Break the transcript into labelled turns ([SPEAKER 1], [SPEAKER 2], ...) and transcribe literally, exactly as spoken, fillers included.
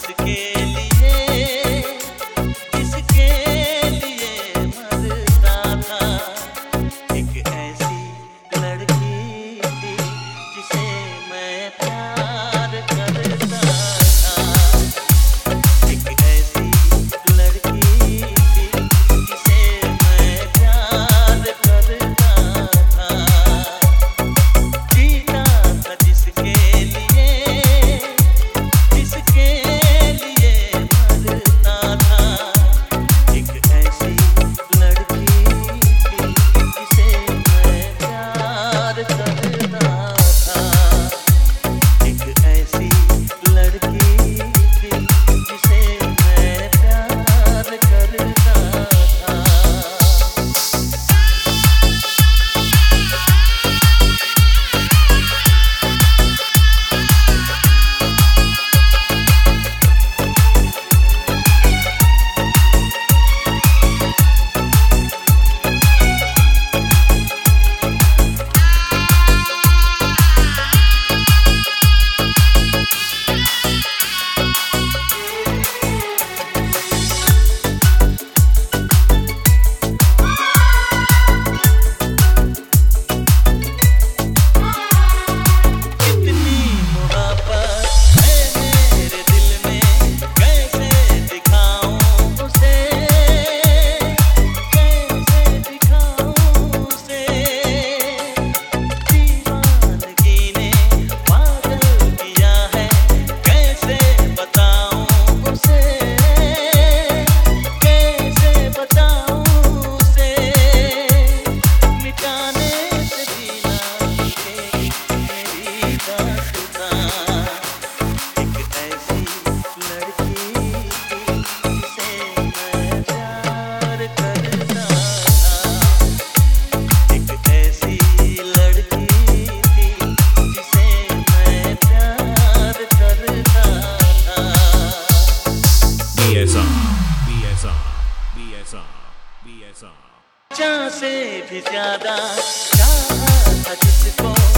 [SPEAKER 1] जिसके लिए जिसके लिए मरता था। एक ऐसी लड़की थी जिसे मैं प्यार करता था। एक ऐसी लड़की थी जिसे मैं प्यार करता था। जीता था जिसके लिए जिसके लिए मरता था। एक ऐसी लड़की थी जिसे मैं प्यार करता था। एक ऐसी लड़की थी जिसे मैं प्यार करता था। कितनी मोहब्बत है मेरे दिल में, कैसे दिखाऊं उसे, कैसे दिखाऊं उसे। दीवानगी ने पागल किया है, कैसे बताऊं उसे, कैसे बताऊं उसे। मिटाने से भी ना मिटेगी मेरी दास्तां। एक ऐसी लड़की थी जिसे मैं प्यार करता था। एक ऐसी लड़की थी जिसे मैं प्यार करता था।
[SPEAKER 2] B S R, B S R, B S R, B S R.
[SPEAKER 1] जान से भी ज्यादा चाहा था जिसको